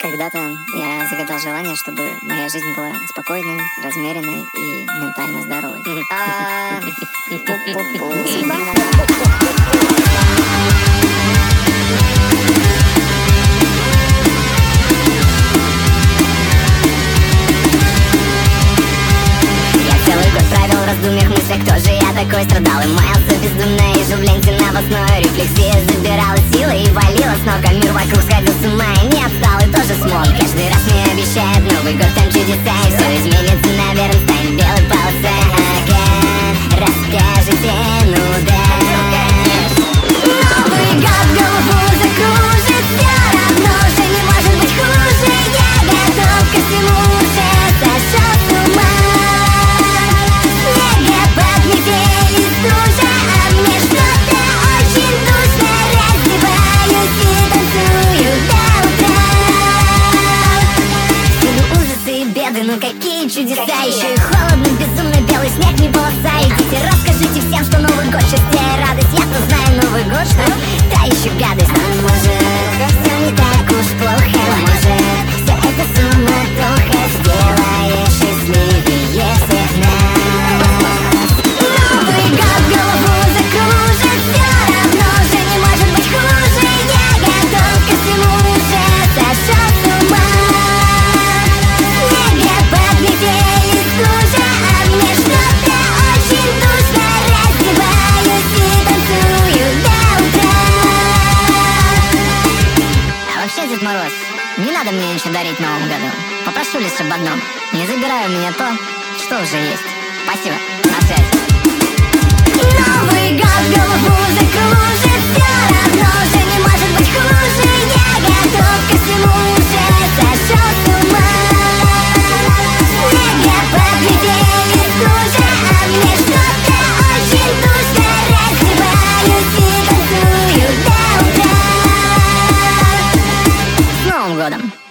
Когда-то я загадал желание, чтобы моя жизнь была спокойной, размеренной и ментально здоровой. Я целый год провел в раздумьях, мыслях, кто же я такой, страдал и маялся бездумно, и жил в ленте новостной. Рефлексия забирала силы и валила с ног, а мир вокруг сходил с ума и не отстал, и тоже смог. Каждый раз мне обещает Новый год, там чудеса, и все изменится, наверное, станет белой полосой. Ага, расскажите, ну да. Новый год голову закружит, все равно же не может быть хуже. Я готов ко всему, уже сошел с ума. Снегопад, метель и стужа, а мне что-то очень душно. Раздеваюсь и танцую до утра. Всюду ужасы и беды, ну какие чудеса. Еще и холодно, безумно белый снег, не полоса. Идите, расскажите всем, что Новый год, счастье и радость. Я-то знаю Новый год, что та еще гадость. А может, все не так уж плохо. Может, вся эта суматоха сделает счастливее всех нас. Новый год голову закружит, все равно же не может быть хуже. Я готов ко всему, уже сошел с ума. Снегопад, метель и стужа, а мне что-то очень душно. Раздеваюсь и танцую до утра. А вообще, Дед Мороз, не надо мне ничего дарить в Новом году. Попрошу лишь об одном: не забирай у меня то, что уже есть. Спасибо, на связи. Новый год голову закружит, все равно же не может быть хуже. Я готов ко всему, уже сошел с ума. Снегопад, метель и стужа, а мне что-то очень душно. Раздеваюсь и танцую до утра. С Новым годом!